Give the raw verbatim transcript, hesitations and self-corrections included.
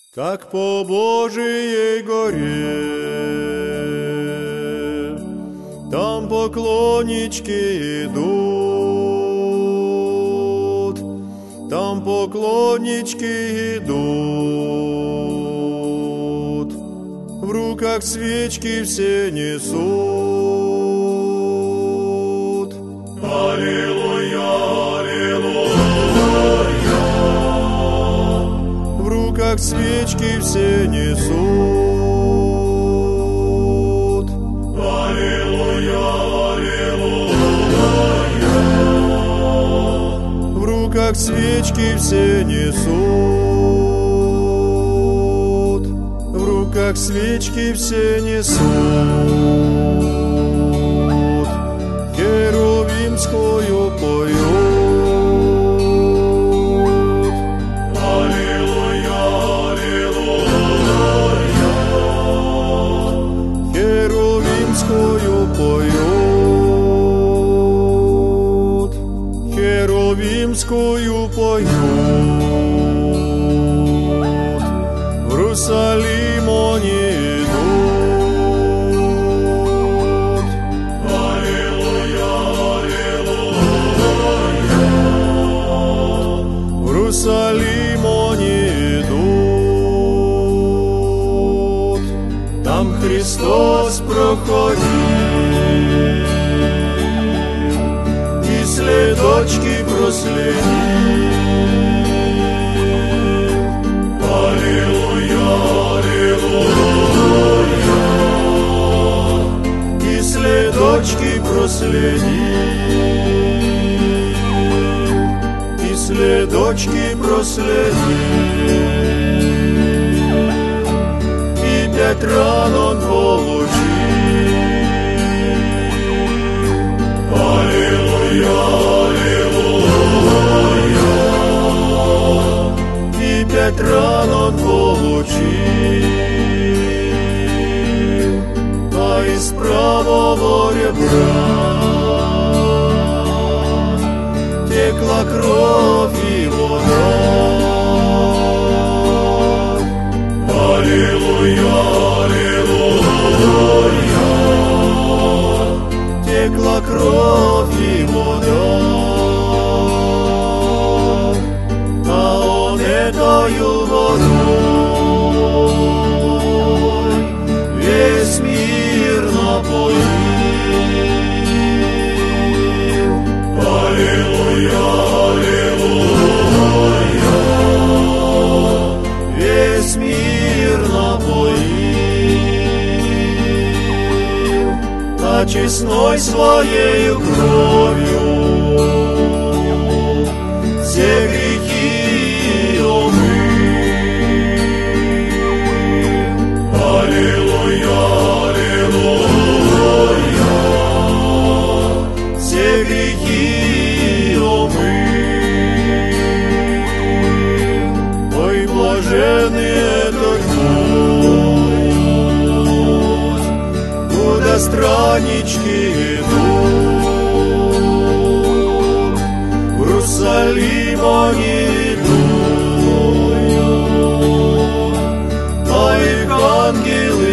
Как по Божией горе, там поклоннички идут, там поклоннички идут, в руках свечки все несут. Аллилуйя, аллилуйя, в руках свечки все несут. Аллилуйя, аллилуйя, в руках свечки все несут, в руках свечки все несут, херувимскую поют. Аллилуйя, аллилуйя, херувимскую поют, херувимскую поют. В Иерусалим они идут. Аллилуйя, аллилуйя, в Иерусалим они идут. Там Христос проходил и следочки проследил. Аллилуйя, аллилуйя, и следочки проследил, и следочки проследил, и пять ран он получил. Аллилуйя, аллилуйя, и пять ран он получил, а из правого ребра текла кровь и вода. Аллилуйя, аллилуйя, текла кровь и вода, а он этою водой весь мир напоил. Аллилуйя, аллилуйя, весь мир напоил, а честной своею кровью все грехи омыл. Аллилуйя, аллилуйя, все грехи омыл. Ой, блаженный этот путь, куда страннички идут, в Иерусалим они идут, а их ангелы